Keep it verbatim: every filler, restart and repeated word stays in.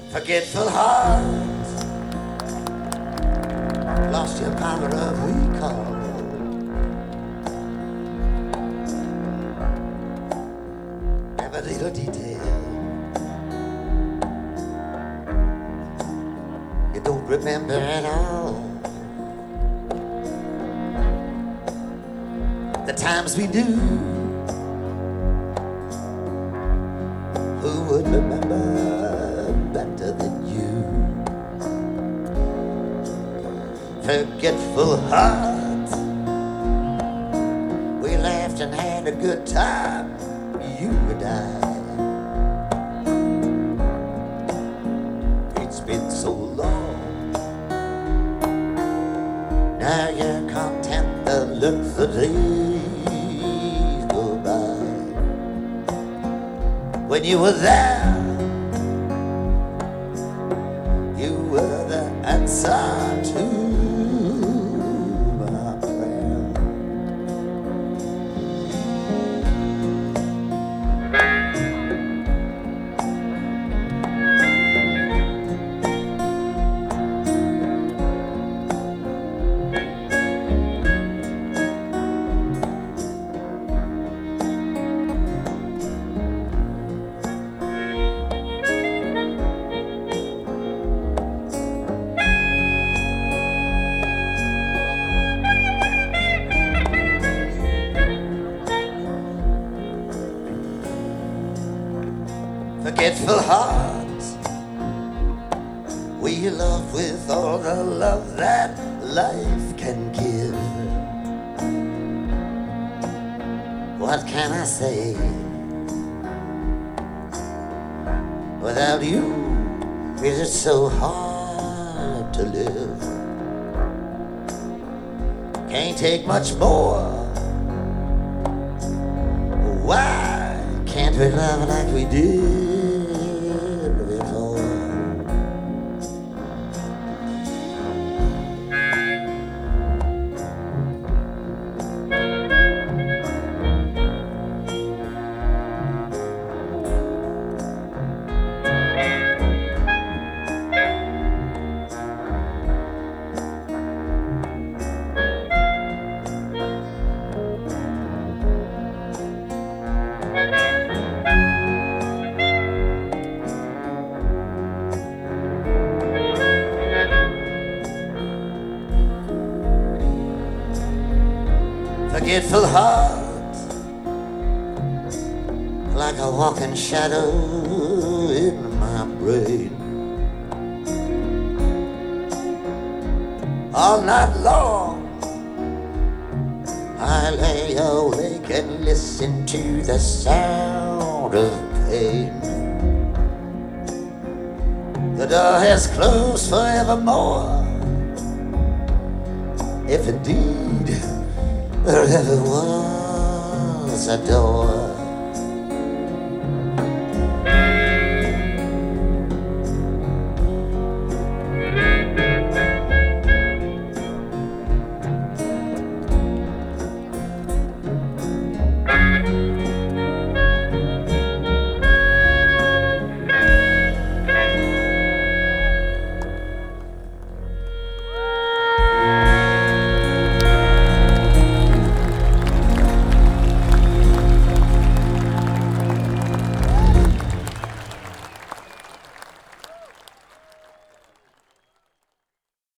Forgetful heart, lost your power of recall. Every little detail you don't remember at all. The times we do, who would remember better than you? Forgetful heart, we laughed and had a good time, you and I. It's been so long, now you're content to look the days go by. When you were there, you were the answer to my prayer. Forgetful heart, we love with all the love that life can give. What can I say? Without you, it is so hard to live. Can't take much more. Why can't we love like we did before? Forgetful heart, like a walking shadow in my brain. All night long, I lay awake and listen to the sound of pain. The door has closed forevermore, if indeed there ever was a door.